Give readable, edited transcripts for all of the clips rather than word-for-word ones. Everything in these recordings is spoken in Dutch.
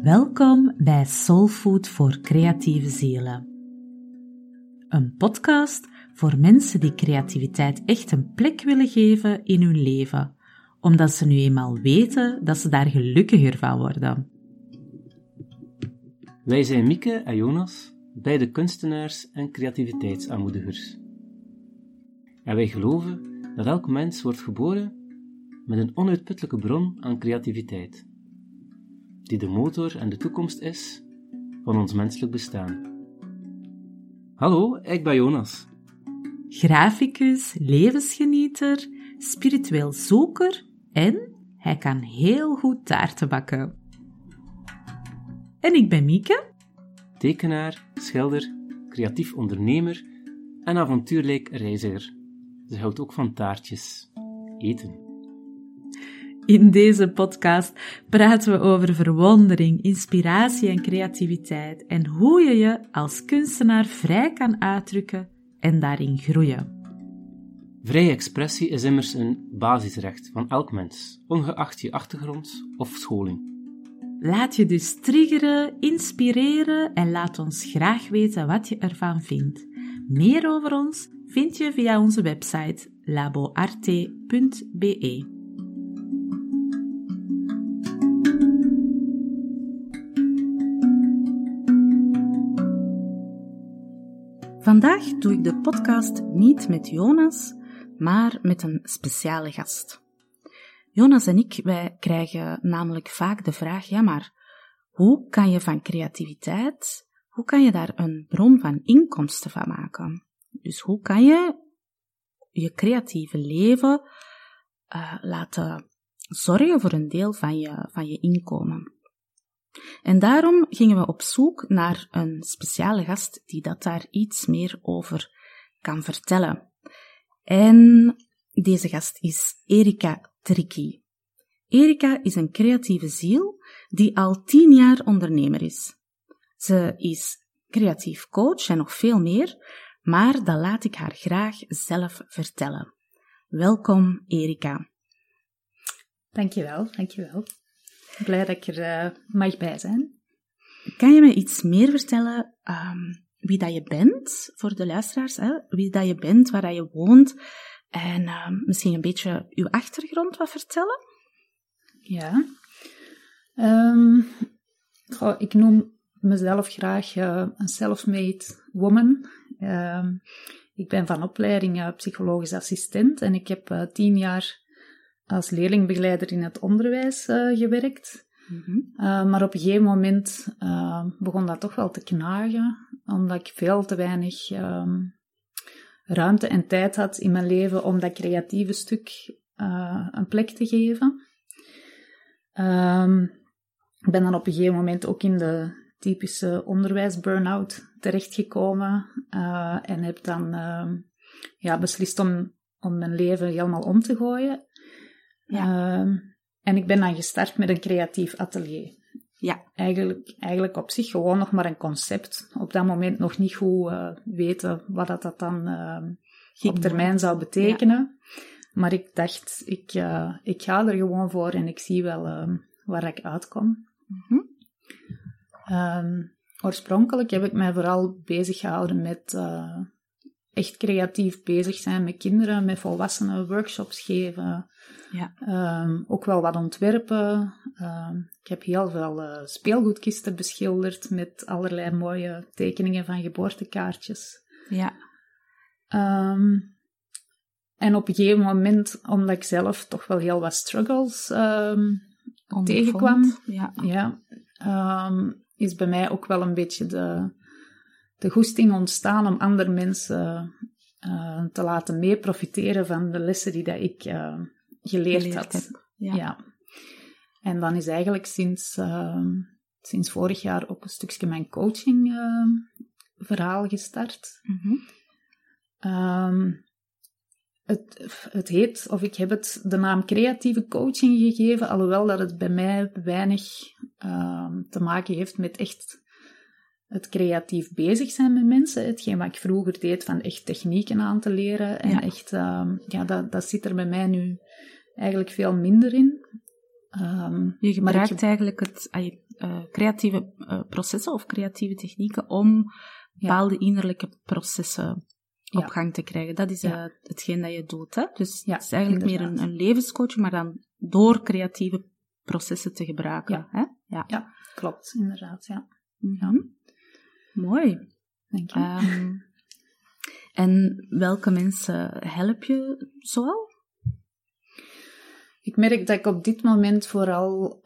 Welkom bij Soulfood voor creatieve zielen. Een podcast voor mensen die creativiteit echt een plek willen geven in hun leven, omdat ze nu eenmaal weten dat ze daar gelukkiger van worden. Wij zijn Mieke en Jonas, beide kunstenaars en creativiteitsaanmoedigers. En wij geloven dat elk mens wordt geboren met een onuitputtelijke bron aan creativiteit, die de motor en de toekomst is van ons menselijk bestaan. Hallo, ik ben Jonas. Graficus, levensgenieter, spiritueel zoeker en hij kan heel goed taarten bakken. En ik ben Mieke. Tekenaar, schilder, creatief ondernemer en avontuurlijk reiziger. Ze houdt ook van taartjes. Eten. In deze podcast praten we over verwondering, inspiratie en creativiteit en hoe je je als kunstenaar vrij kan uitdrukken en daarin groeien. Vrije expressie is immers een basisrecht van elk mens, ongeacht je achtergrond of scholing. Laat je dus triggeren, inspireren en laat ons graag weten wat je ervan vindt. Meer over ons vind je via onze website laboarte.be. Vandaag doe ik de podcast niet met Jonas, maar met een speciale gast. Jonas en ik, wij krijgen namelijk vaak de vraag, ja maar, hoe kan je van creativiteit, hoe kan je daar een bron van inkomsten van maken? Dus hoe kan je je creatieve leven laten zorgen voor een deel van je inkomen? En daarom gingen we op zoek naar een speciale gast die dat daar iets meer over kan vertellen. En deze gast is Erika Trichy. Erika is een creatieve ziel die al 10 jaar ondernemer is. Ze is creatief coach en nog veel meer, maar dat laat ik haar graag zelf vertellen. Welkom, Erika. Dankjewel. Blij dat ik er mag bij zijn. Kan je me iets meer vertellen wie dat je bent, voor de luisteraars, hè? Wie dat je bent, waar dat je woont en misschien een beetje uw achtergrond wat vertellen? Ja. Ik noem mezelf graag een self-made woman. Ik ben van opleiding psychologisch assistent en ik heb 10 jaar als leerlingbegeleider in het onderwijs gewerkt. Mm-hmm. Maar op een gegeven moment begon dat toch wel te knagen, omdat ik veel te weinig ruimte en tijd had in mijn leven om dat creatieve stuk een plek te geven. Ik ben dan op een gegeven moment ook in de typische onderwijs-burn-out terechtgekomen en heb dan beslist om mijn leven helemaal om te gooien. Ja. En ik ben dan gestart met een creatief atelier. Ja. Eigenlijk op zich gewoon nog maar een concept. Op dat moment nog niet goed weten wat dat dan op termijn zou betekenen. Ja. Maar ik dacht, ik ga er gewoon voor en ik zie wel waar ik uitkom. Mm-hmm. Oorspronkelijk heb ik mij vooral bezig gehouden met echt creatief bezig zijn met kinderen, met volwassenen, workshops geven. Ja. Ook wel wat ontwerpen. Ik heb heel veel speelgoedkisten beschilderd met allerlei mooie tekeningen van geboortekaartjes. Ja. En op een gegeven moment, omdat ik zelf toch wel heel wat struggles tegenkwam, is bij mij ook wel een beetje de goesting ontstaan om andere mensen te laten mee profiteren van de lessen die dat ik geleerd had. Ja. En dan is eigenlijk sinds vorig jaar ook een stukje mijn coaching verhaal gestart. Mm-hmm. Het heet, of ik heb het de naam creatieve coaching gegeven, alhoewel dat het bij mij weinig te maken heeft met echt het creatief bezig zijn met mensen. Hetgeen wat ik vroeger deed van echt technieken aan te leren. En echt, dat zit er bij mij nu eigenlijk veel minder in. Je gebruikt eigenlijk het creatieve processen of creatieve technieken om bepaalde innerlijke processen op gang te krijgen. Dat is hetgeen dat je doet. Hè? Dus het is eigenlijk inderdaad meer een levenscoach, maar dan door creatieve processen te gebruiken. Hè? Ja, klopt, inderdaad. Ja. Mooi. Dank je. En welke mensen help je zoal? Ik merk dat ik op dit moment vooral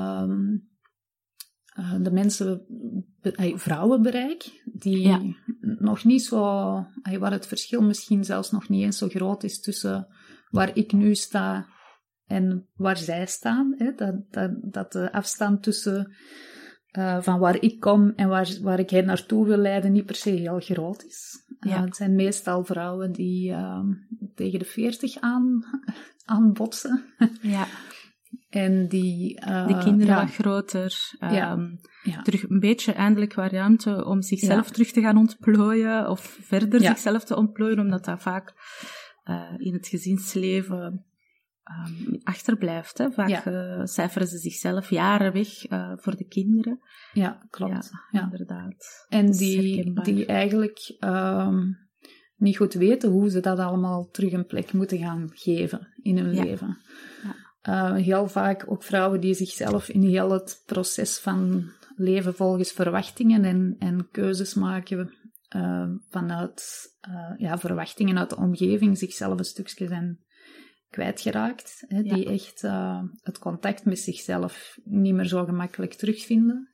de mensen, vrouwen bereik, die nog niet zo, waar het verschil misschien zelfs nog niet eens zo groot is tussen waar ik nu sta en waar zij staan. Hè? Dat de afstand tussen van waar ik kom en waar ik hen naartoe wil leiden niet per se heel groot is. Het zijn meestal vrouwen die tegen de 40 aanbotsen. Ja. En die... de kinderen wat groter. Terug een beetje eindelijk wat ruimte om zichzelf terug te gaan ontplooien. Of verder zichzelf te ontplooien. Omdat dat vaak in het gezinsleven achterblijft. Hè. Vaak cijferen ze zichzelf jaren weg voor de kinderen. Ja, klopt. Ja. Inderdaad. En die eigenlijk niet goed weten hoe ze dat allemaal terug een plek moeten gaan geven in hun leven. Ja. Heel vaak ook vrouwen die zichzelf in heel het proces van leven volgens verwachtingen en keuzes maken vanuit verwachtingen uit de omgeving, zichzelf een stukje zijn kwijtgeraakt. Hè, die echt het contact met zichzelf niet meer zo gemakkelijk terugvinden.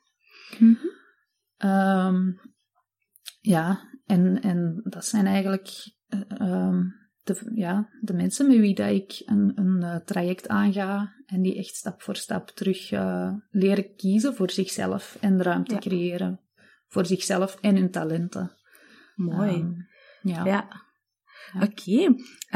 En dat zijn eigenlijk de mensen met wie dat ik een traject aanga en die echt stap voor stap terug leren kiezen voor zichzelf en ruimte creëren voor zichzelf en hun talenten. Mooi. Oké.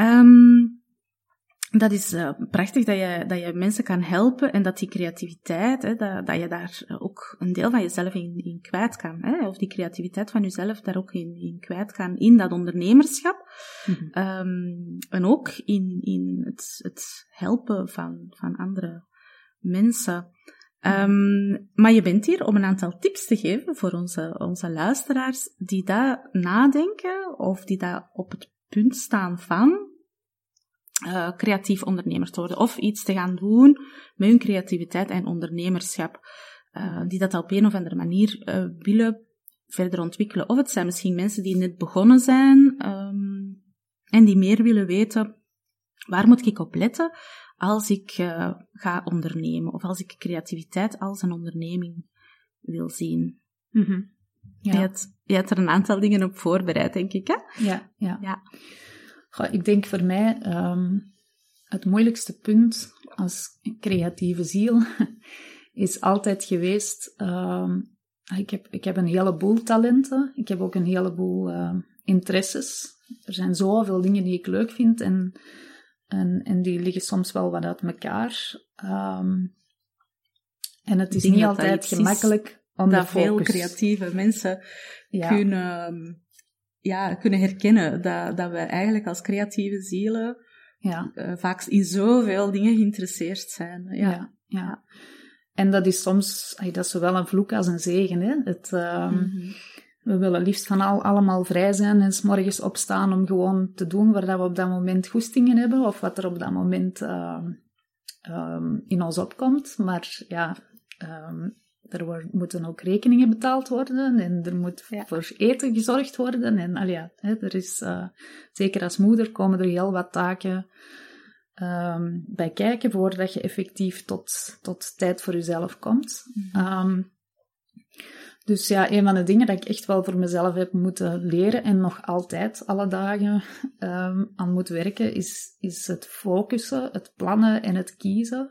Dat is prachtig dat je mensen kan helpen en dat die creativiteit, hè, dat je daar ook een deel van jezelf in kwijt kan. Hè, of die creativiteit van jezelf daar ook in kwijt kan in dat ondernemerschap. En ook in het helpen van andere mensen. Maar je bent hier om een aantal tips te geven voor onze luisteraars die daar nadenken of die daar op het punt staan van creatief ondernemer te worden of iets te gaan doen met hun creativiteit en ondernemerschap, die dat op een of andere manier willen verder ontwikkelen. Of het zijn misschien mensen die net begonnen zijn en die meer willen weten, waar moet ik op letten als ik ga ondernemen of als ik creativiteit als een onderneming wil zien. Je hebt er een aantal dingen op voorbereid, denk ik, hè? Ja. Goh, ik denk voor mij het moeilijkste punt als creatieve ziel is altijd geweest... Ik heb een heleboel talenten. Ik heb ook een heleboel interesses. Er zijn zoveel dingen die ik leuk vind en die liggen soms wel wat uit elkaar. En het is niet altijd gemakkelijk om dat veel creatieve mensen kunnen herkennen dat we eigenlijk als creatieve zielen vaak in zoveel dingen geïnteresseerd zijn. Ja. En dat is soms, dat is zowel een vloek als een zegen. Hè? We willen liefst van allemaal vrij zijn en 's morgens opstaan om gewoon te doen waar dat we op dat moment goestingen hebben of wat er op dat moment in ons opkomt. Maar er moeten ook rekeningen betaald worden en er moet voor eten gezorgd worden. En er is, zeker als moeder komen er heel wat taken bij kijken voordat je effectief tot tijd voor jezelf komt. Dus een van de dingen dat ik echt wel voor mezelf heb moeten leren en nog altijd alle dagen aan moet werken, is het focussen, het plannen en het kiezen.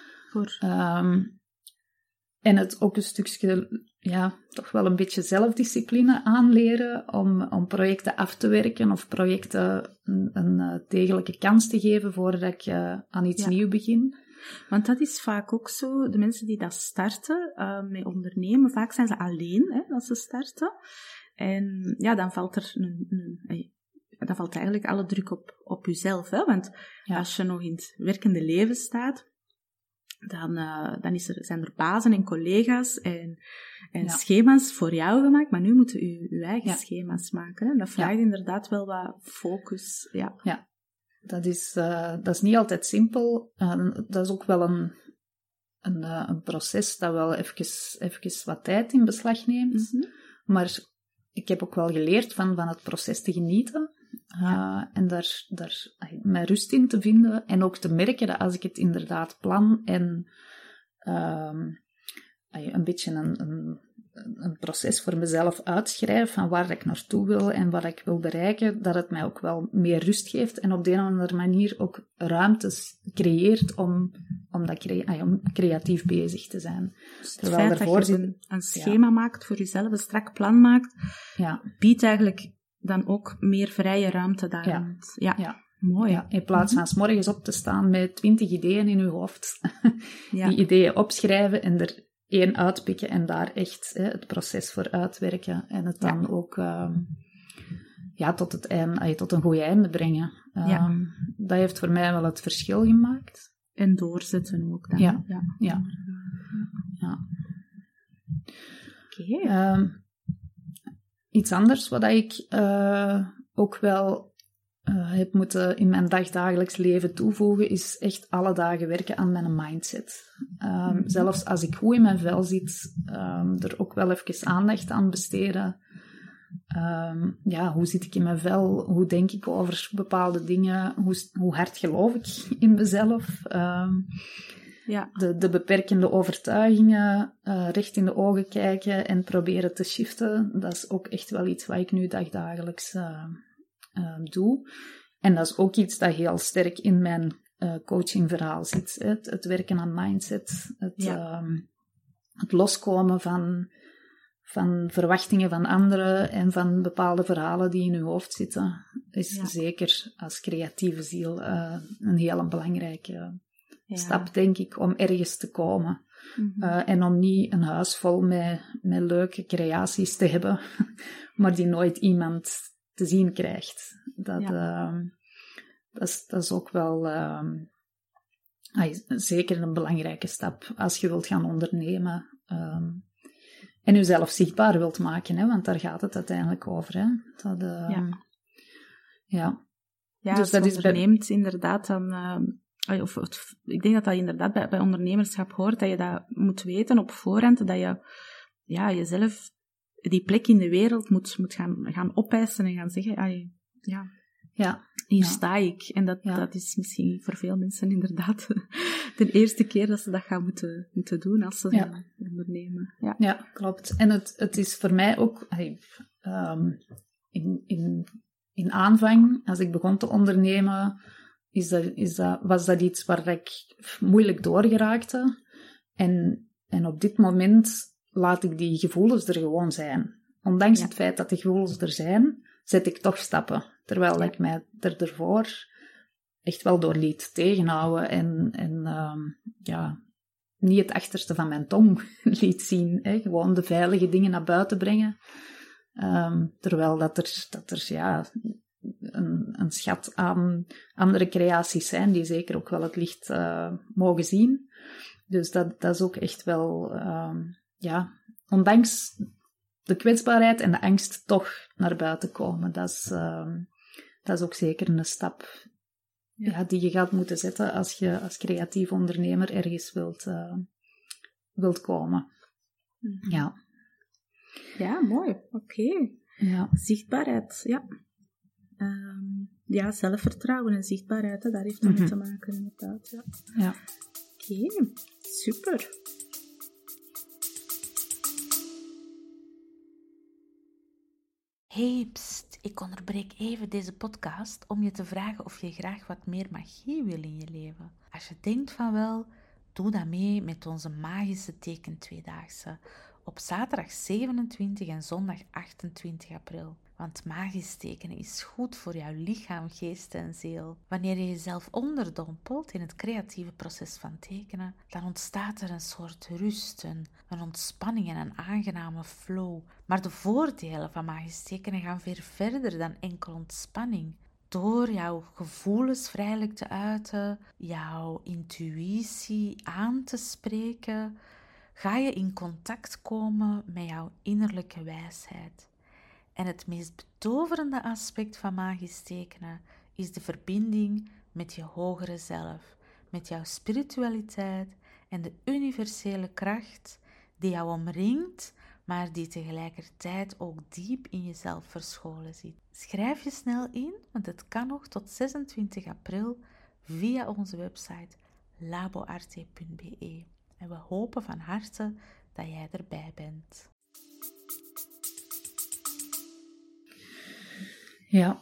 En het ook een stukje, toch wel een beetje zelfdiscipline aanleren om projecten af te werken of projecten een degelijke kans te geven voordat ik aan iets nieuws begin. Want dat is vaak ook zo, de mensen die dat starten met ondernemen, vaak zijn ze alleen als ze starten. En dan valt er dan valt eigenlijk alle druk op jezelf. Hè? Want als je nog in het werkende leven staat, dan zijn er bazen en collega's en schema's voor jou gemaakt, maar nu moeten uw eigen schema's maken. Hè? Dat vraagt inderdaad wel wat focus. Ja. Dat is niet altijd simpel. Dat is ook wel een proces dat wel even wat tijd in beslag neemt. Mm-hmm. Maar ik heb ook wel geleerd van het proces te genieten. En daar mijn rust in te vinden. En ook te merken dat als ik het inderdaad plan en een beetje een proces voor mezelf uitschrijf van waar ik naartoe wil en wat ik wil bereiken, dat het mij ook wel meer rust geeft en op de een of andere manier ook ruimtes creëert om creatief bezig te zijn. Dus het feit dat je een schema maakt voor jezelf, een strak plan maakt, biedt eigenlijk dan ook meer vrije ruimte daar. Ja. Mooi. Ja, in plaats van 's morgens op te staan met 20 ideeën in je hoofd, die ideeën opschrijven en er 1 uitpikken en daar echt het proces voor uitwerken en het dan ook tot het einde, tot een goed einde brengen. Dat heeft voor mij wel het verschil gemaakt. En doorzetten ook dan. Ja. Oké. Iets anders wat ik ook wel heb moeten in mijn dagdagelijks leven toevoegen, is echt alle dagen werken aan mijn mindset. Zelfs als ik goed in mijn vel zit, er ook wel even aandacht aan besteden. Hoe zit ik in mijn vel? Hoe denk ik over bepaalde dingen? Hoe hard geloof ik in mezelf? De beperkende overtuigingen recht in de ogen kijken en proberen te shiften. Dat is ook echt wel iets wat ik nu dagdagelijks doe. En dat is ook iets dat heel sterk in mijn coachingverhaal zit. Het werken aan mindset. Het loskomen van verwachtingen van anderen en van bepaalde verhalen die in je hoofd zitten. Is zeker als creatieve ziel een heel belangrijke stap, denk ik, om ergens te komen. Mm-hmm. En om niet een huis vol met leuke creaties te hebben, maar die nooit iemand te zien krijgt. Dat is ook wel zeker een belangrijke stap als je wilt gaan ondernemen en jezelf zichtbaar wilt maken, hè, want daar gaat het uiteindelijk over. Hè. Dus als dat je onderneemt inderdaad dan... ik denk dat dat inderdaad bij ondernemerschap hoort, dat je dat moet weten op voorhand, dat je jezelf die plek in de wereld moet gaan opeisen en gaan zeggen, hier sta ik. En dat is misschien voor veel mensen inderdaad de eerste keer dat ze dat gaan moeten doen als ze gaan ondernemen. Ja, klopt. En het is voor mij ook in aanvang, als ik begon te ondernemen, was dat iets waar ik moeilijk doorgeraakte. En op dit moment laat ik die gevoelens er gewoon zijn. Ondanks het feit dat die gevoelens er zijn, zet ik toch stappen. Terwijl ik mij ervoor echt wel door liet tegenhouden en niet het achterste van mijn tong liet zien. Hè? Gewoon de veilige dingen naar buiten brengen. Terwijl dat er een schat aan andere creaties zijn die zeker ook wel het licht mogen zien. Dus dat is ook echt wel, ondanks de kwetsbaarheid en de angst toch naar buiten komen. Dat is ook zeker een stap die je gaat moeten zetten als je als creatief ondernemer ergens wilt komen. Ja. Ja, mooi. Oké. Ja. Zichtbaarheid, zelfvertrouwen en zichtbaarheid, daar heeft dat mee te maken, inderdaad. Ja. Oké, super. Hey, pst, ik onderbreek even deze podcast om je te vragen of je graag wat meer magie wil in je leven. Als je denkt van wel, doe dat mee met onze magische teken tweedaagse op zaterdag 27 en zondag 28 april. Want magisch tekenen is goed voor jouw lichaam, geest en ziel. Wanneer je jezelf onderdompelt in het creatieve proces van tekenen, dan ontstaat er een soort rust, een ontspanning en een aangename flow. Maar de voordelen van magisch tekenen gaan veel verder dan enkel ontspanning. door jouw gevoelens vrijelijk te uiten, jouw intuïtie aan te spreken, ga je in contact komen met jouw innerlijke wijsheid. En het meest betoverende aspect van magisch tekenen is de verbinding met je hogere zelf, met jouw spiritualiteit en de universele kracht die jou omringt, maar die tegelijkertijd ook diep in jezelf verscholen zit. Schrijf je snel in, want het kan nog tot 26 april via onze website laboarte.be. En we hopen van harte dat jij erbij bent. Ja,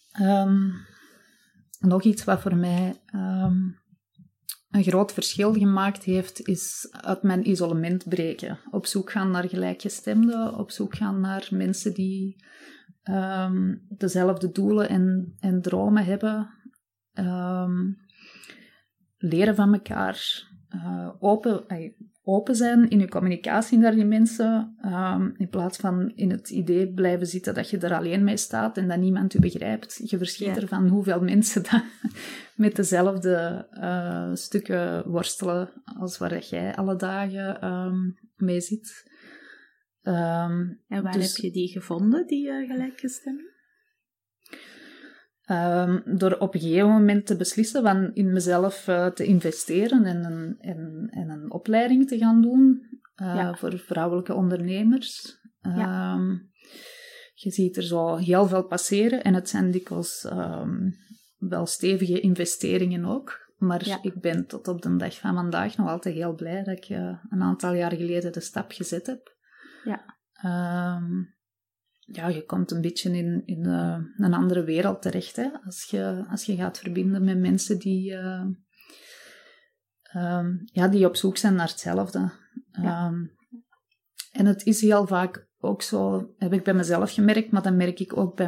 nog iets wat voor mij een groot verschil gemaakt heeft, is uit mijn isolement breken. Op zoek gaan naar gelijkgestemden, op zoek gaan naar mensen die dezelfde doelen en dromen hebben. Leren van elkaar, open zijn in je communicatie naar die mensen, in plaats van in het idee blijven zitten dat je er alleen mee staat en dat niemand je begrijpt. Je verschiet ervan hoeveel mensen dat met dezelfde stukken worstelen als waar jij alle dagen mee zit. En waar heb je die gevonden, die gelijkgestemden? Door op een gegeven moment te beslissen van in mezelf te investeren en een opleiding te gaan doen voor vrouwelijke ondernemers. Je ziet er zo heel veel passeren en het zijn dikwijls wel stevige investeringen ook. Maar ik ben tot op de dag van vandaag nog altijd heel blij dat ik een aantal jaar geleden de stap gezet heb. Ja. Je komt een beetje in een andere wereld terecht, hè? Als je gaat verbinden met mensen die op zoek zijn naar hetzelfde. En het is heel vaak ook zo, heb ik bij mezelf gemerkt, maar dat merk ik ook bij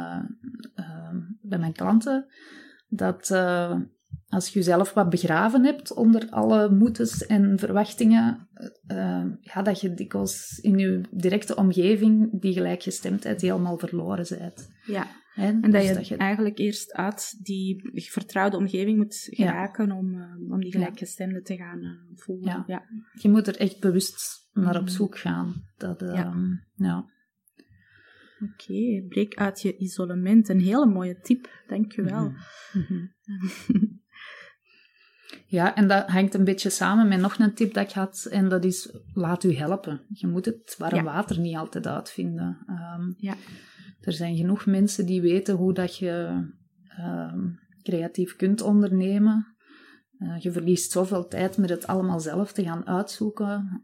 mijn klanten, dat als je jezelf wat begraven hebt onder alle moetes en verwachtingen, dat je dikwijls in je directe omgeving die gelijkgestemdheid helemaal verloren bent. Ja, en dus dat je eigenlijk eerst uit die vertrouwde omgeving moet geraken om die gelijkgestemde te gaan voelen. Ja. Je moet er echt bewust naar op zoek gaan. Oké, breek uit je isolement. Een hele mooie tip, dank je wel. Ja, en dat hangt een beetje samen met nog een tip dat ik had, en dat is, laat u helpen. Je moet het warm water niet altijd uitvinden. Er zijn genoeg mensen die weten hoe dat je creatief kunt ondernemen. Je verliest zoveel tijd met het allemaal zelf te gaan uitzoeken.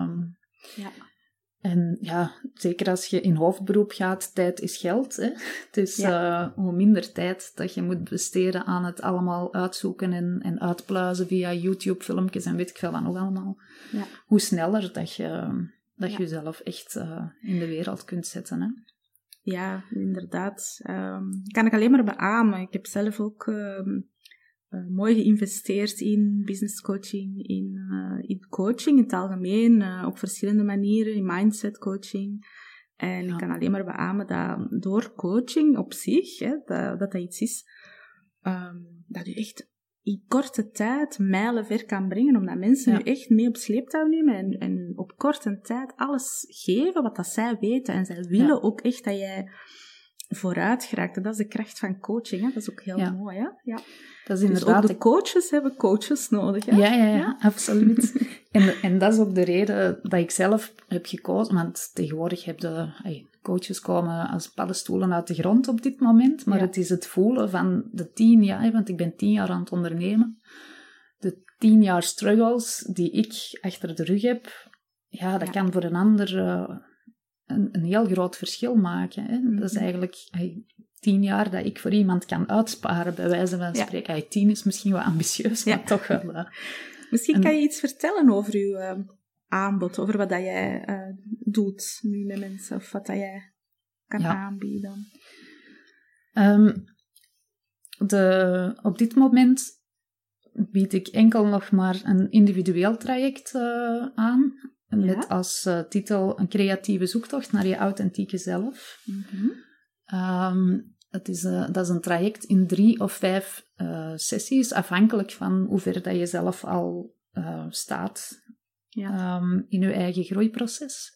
En zeker als je in hoofdberoep gaat, tijd is geld. Hè? Dus hoe minder tijd dat je moet besteden aan het allemaal uitzoeken en uitpluizen via YouTube-filmpjes en weet ik veel wat nog allemaal. Ja. Hoe sneller dat je jezelf echt in de wereld kunt zetten. Hè? Ja, inderdaad. Kan ik alleen maar beamen. Ik heb zelf ook mooi geïnvesteerd in business coaching, in coaching in het algemeen, op verschillende manieren, in mindset coaching. En ik kan alleen maar beamen dat door coaching op zich, dat iets is, dat u echt in korte tijd mijlenver kan brengen, omdat mensen u echt mee op sleeptouw nemen en op korte tijd alles geven wat dat zij weten. En zij willen ook echt dat jij vooruit geraakt. En dat is de kracht van coaching. Hè? Dat is ook heel mooi. Hè? Ja. Dat is inderdaad, dus ook de coaches hebben coaches nodig. Hè? Ja, absoluut. en dat is ook de reden dat ik zelf heb gekozen. Want tegenwoordig heb coaches komen als paddenstoelen uit de grond op dit moment. Maar het is het voelen van de 10 jaar, want ik ben 10 jaar aan het ondernemen. De 10 jaar struggles die ik achter de rug heb, dat kan voor een ander een heel groot verschil maken. Hè? Mm-hmm. Dat is eigenlijk 10 jaar dat ik voor iemand kan uitsparen, bij wijze van spreken. 10 is misschien wat ambitieus, maar toch wel. Misschien kan je iets vertellen over uw aanbod, over wat dat jij doet nu met mensen, of wat dat jij kan aanbieden. Op dit moment bied ik enkel nog maar een individueel traject aan, met als titel een creatieve zoektocht naar je authentieke zelf. Mm-hmm. dat is een traject in 3 of 5 sessies, afhankelijk van hoe ver dat je zelf al staat in je eigen groeiproces.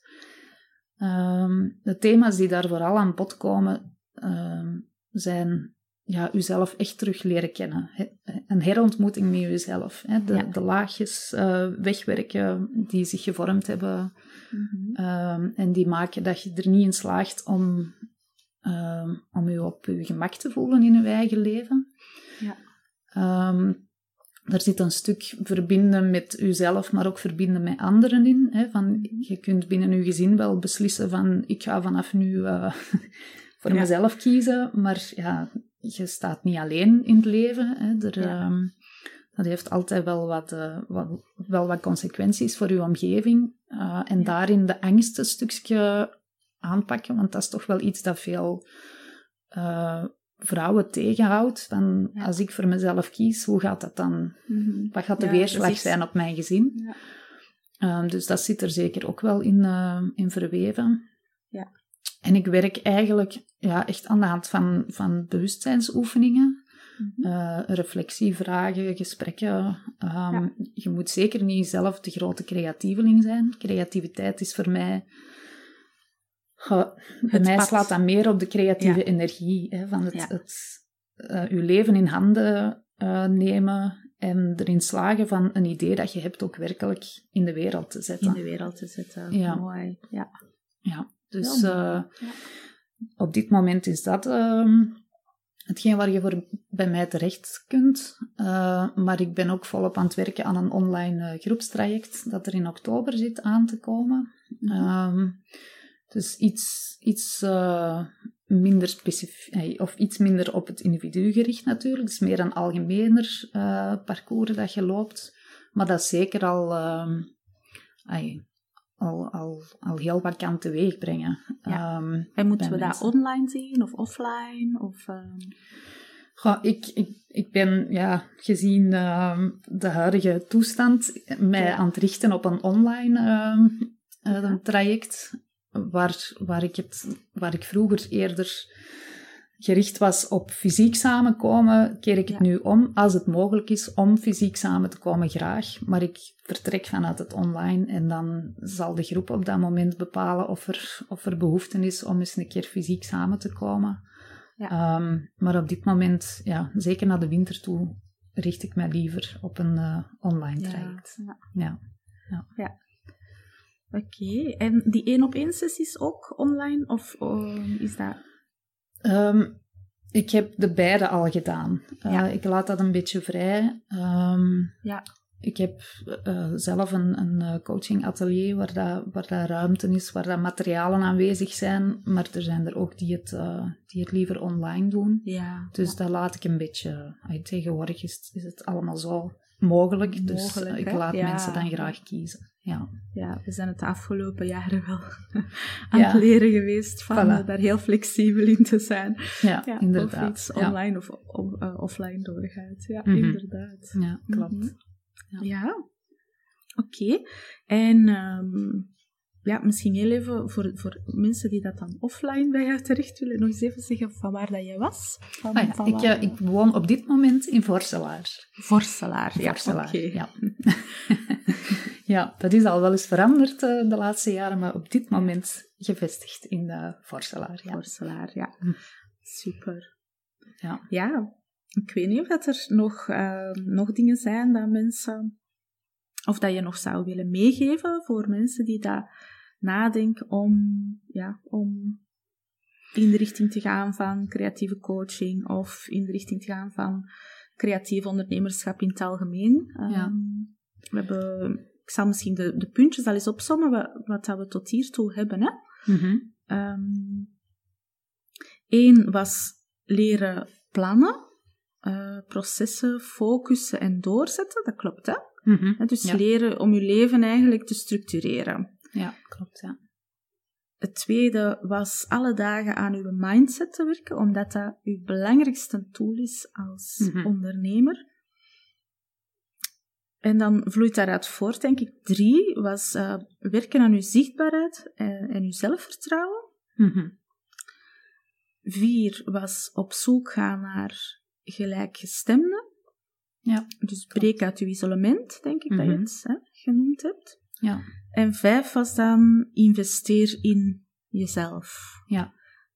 De thema's die daar vooral aan bod komen zijn uzelf echt terug leren kennen. Een herontmoeting met jezelf. De laagjes wegwerken die zich gevormd hebben. En die maken dat je er niet in slaagt om je op je gemak te voelen in je eigen leven. Ja. Er zit een stuk verbinden met jezelf, maar ook verbinden met anderen in. Je kunt binnen je gezin wel beslissen van, ik ga vanaf nu voor mezelf kiezen, maar je staat niet alleen in het leven. Dat heeft altijd wel wat consequenties voor je omgeving. En daarin de angst een stukje aanpakken, want dat is toch wel iets dat veel vrouwen tegenhoudt. Als ik voor mezelf kies, hoe gaat dat dan? Wat gaat de weerslag zijn op mijn gezin? Ja. Dus dat zit er zeker ook wel in verweven. Ja. En ik werk eigenlijk echt aan de hand van bewustzijnsoefeningen. Reflectievragen, gesprekken. Je moet zeker niet zelf de grote creatieveling zijn. Creativiteit is voor mij... Bij mij slaat dat meer op de creatieve energie. Van je leven in handen nemen en erin slagen van een idee dat je hebt ook werkelijk in de wereld te zetten. Ja. Mooi. Ja. Dus op dit moment is dat hetgeen waar je bij mij terecht kunt. Maar ik ben ook volop aan het werken aan een online groepstraject dat er in oktober zit aan te komen. Dus iets minder specifiek, of iets minder op het individu gericht natuurlijk. Het is meer een algemener parcours dat je loopt. Maar dat zeker al heel wat kan teweeg brengen. Ja. En moeten we dat online zien of offline? Of, Ik ben, gezien de huidige toestand, mij aan het richten op een online traject, waar ik vroeger eerder gericht was op fysiek samenkomen, keer ik het nu om, als het mogelijk is, om fysiek samen te komen, graag. Maar ik vertrek vanuit het online en dan zal de groep op dat moment bepalen of er behoefte is om eens een keer fysiek samen te komen. Ja. Maar op dit moment, zeker naar de winter toe, richt ik mij liever op een online traject. Ja. Oké. En die 1-op-1 sessies ook online? Of is dat... Ik heb de beide al gedaan. Ik laat dat een beetje vrij. Ik heb zelf een coaching atelier waar dat ruimte is, waar dat materialen aanwezig zijn, maar er zijn er ook die het liever online doen. Ja, dus dat laat ik een beetje... Tegenwoordig is het allemaal zo mogelijk, dus ik laat mensen dan graag kiezen. Ja, we zijn het de afgelopen jaren wel aan het leren geweest van daar heel flexibel in te zijn. Ja, inderdaad. Of iets online of offline doorgaat. Ja, inderdaad. Ja, klopt. Ja. Oké. En misschien heel even voor mensen die dat dan offline bij jou terecht willen, nog eens even zeggen van waar dat jij was. Ik woon op dit moment in Vorselaar. Vorselaar, oké. Ja. Ja, dat is al wel eens veranderd de laatste jaren, maar op dit moment gevestigd in Vorselaar. Ja. Vorselaar, ja. Super. Ja, ik weet niet of dat er nog dingen zijn dat mensen... Of dat je nog zou willen meegeven voor mensen die dat nadenken om in de richting te gaan van creatieve coaching of in de richting te gaan van creatief ondernemerschap in het algemeen. Ik zal misschien de puntjes al eens opsommen wat dat we tot hiertoe hebben. Hè? 1 was leren plannen, processen focussen en doorzetten. Dat klopt, hè? Dus leren om je leven eigenlijk te structureren. Ja, klopt, ja. Het tweede was alle dagen aan uw mindset te werken, omdat dat uw belangrijkste tool is als ondernemer. En dan vloeit daaruit voort, denk ik. 3 was werken aan uw zichtbaarheid en uw zelfvertrouwen. 4 was op zoek gaan naar gelijkgestemden. Ja. Dus breek uit je isolement, denk ik dat je het genoemd hebt. Ja. En 5 was dan investeer in jezelf. Ja.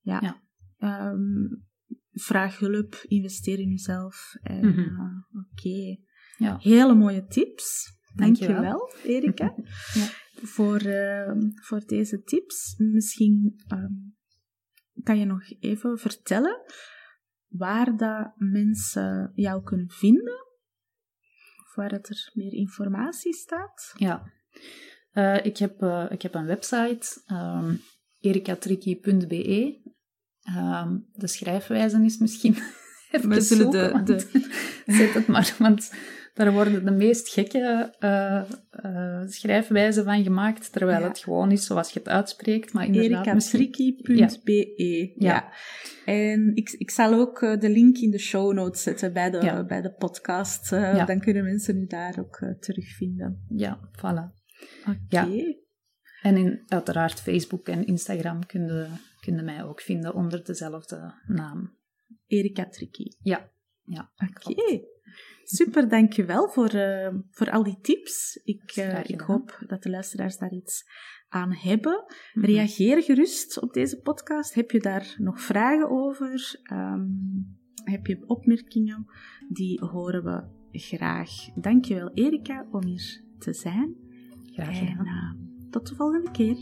Vraag hulp, investeer in jezelf. Oké. Ja. Hele mooie tips. Dankjewel. Dankjewel, Erika. Ja. Voor deze tips. Misschien kan je nog even vertellen waar dat mensen jou kunnen vinden? Of waar dat er meer informatie staat? Ja. Ik heb een website, erikatrickie.be. De schrijfwijze is misschien even We zullen zoeken, zet het maar, want daar worden de meest gekke schrijfwijzen van gemaakt, terwijl het gewoon is zoals je het uitspreekt, maar inderdaad erikatrickie.be. Ja. En ik zal ook de link in de show notes zetten bij de podcast. Dan kunnen mensen u daar ook terugvinden. Ja, voilà. Oké. Ja. En uiteraard Facebook en Instagram kunnen mij ook vinden onder dezelfde naam. Erika Trickie. Ja. Oké. Super, dankjewel voor al die tips. Ik hoop dat de luisteraars daar iets aan hebben. Reageer gerust op deze podcast. Heb je daar nog vragen over? Heb je opmerkingen? Die horen we graag. Dankjewel, Erika, om hier te zijn. Graag gedaan. En tot de volgende keer.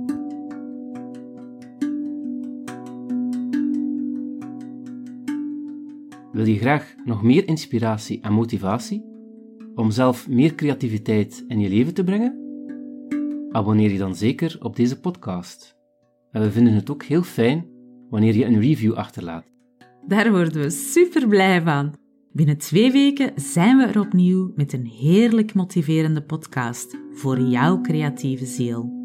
Wil je graag nog meer inspiratie en motivatie om zelf meer creativiteit in je leven te brengen? Abonneer je dan zeker op deze podcast. En we vinden het ook heel fijn wanneer je een review achterlaat. Daar worden we super blij van. Binnen 2 weken zijn we er opnieuw met een heerlijk motiverende podcast voor jouw creatieve ziel.